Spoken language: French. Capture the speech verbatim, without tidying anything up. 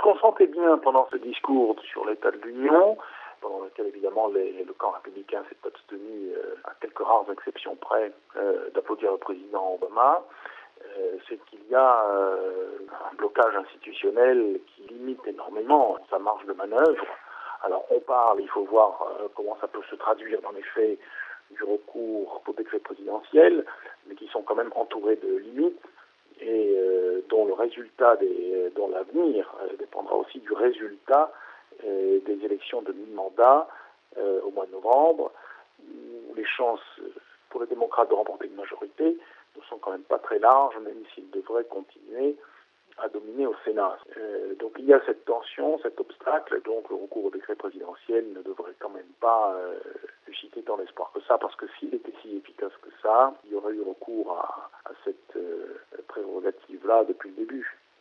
qu'on sentait bien pendant ce discours sur l'état de l'Union, pendant lequel évidemment les, le camp républicain s'est abstenu, euh, à quelques rares exceptions près, euh, d'applaudir le président Obama, euh, c'est qu'il y a euh, un blocage institutionnel qui limite énormément sa marge de manœuvre. Alors on parle, il faut voir euh, comment ça peut se traduire dans les faits, du recours au décret présidentiel, mais qui sont quand même entourés de limites et euh, dont le résultat, des, dont l'avenir euh, dépendra aussi du résultat euh, des élections de mi-mandat euh, au mois de novembre, où les chances pour les démocrates de remporter une majorité ne sont quand même pas très larges, même s'ils devraient continuer à dominer au Sénat. Euh, donc il y a cette tension, cet obstacle, donc le recours au décret présidentiel ne devrait quand même pas euh, susciter tant d'espoir que ça, parce que s'il était si efficace que ça, il y aurait eu recours à, à cette euh, prérogative-là depuis le début.